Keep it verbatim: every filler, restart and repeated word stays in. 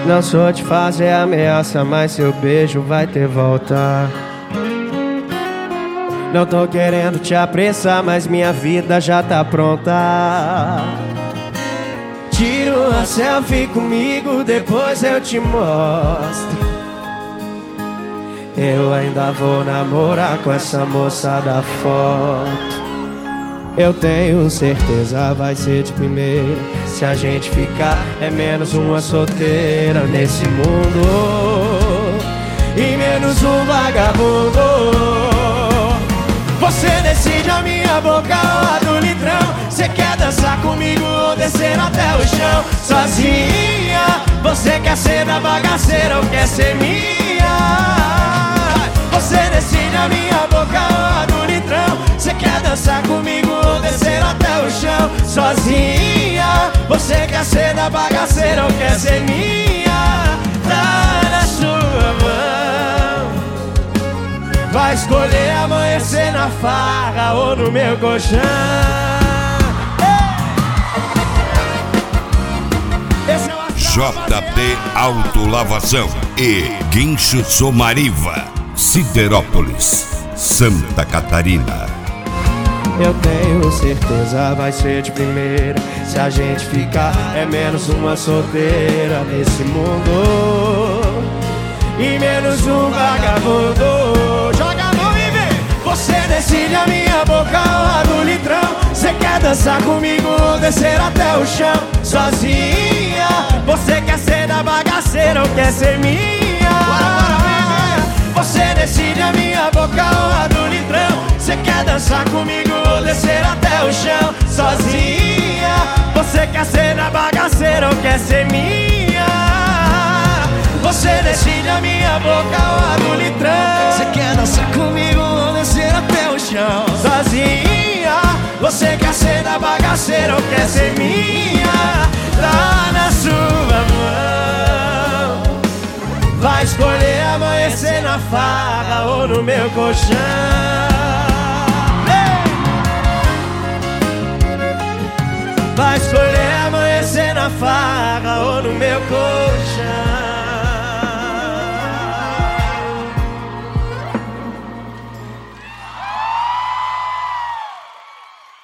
Não sou de fazer ameaça, mas seu beijo vai ter volta. Não tô querendo te apressar, mas minha vida já tá pronta. Tira uma selfie comigo, depois eu te mostro. Eu ainda vou namorar com essa moça da foto. Eu tenho certeza vai ser de primeira. Se a gente ficar é menos uma solteira nesse mundo e menos um vagabundo. Você decide a minha boca ou a do litrão. Você quer dançar comigo ou descer até o chão sozinha? Você quer ser da bagaceira ou quer ser minha? Você decide a minha boca ou a do litrão. Você quer dançar comigo ou descer até o chão sozinha? Você quer ser da bagaceira ou quer ser minha? Tá na sua mão. Vai escolher amanhecer na farra ou no meu colchão. J P Autolavação e Guincho Somariva, Siderópolis, Santa Catarina. Eu tenho certeza vai ser de primeira. Se a gente ficar é menos uma solteira nesse mundo e menos um vagabundo. Joga a mão e vem. Você decide a minha boca ou a do litrão. Você quer dançar comigo ou descer até o chão sozinha? Você quer ser da bagaceira ou quer ser minha? Você decide a minha boca ou a do litrão. Você quer dançar comigo ou descer até o chão sozinha? Você quer ser da bagaceira ou quer ser minha? Você decide a minha boca ou a do litrão. Você quer dançar comigo ou descer até o chão sozinha? Você quer ser da bagaceira ou quer ser minha? Tá na sua mão. Vai escolher amanhecer na farra ou no meu colchão. Vai escolher amanhecer na farra ou no meu colchão.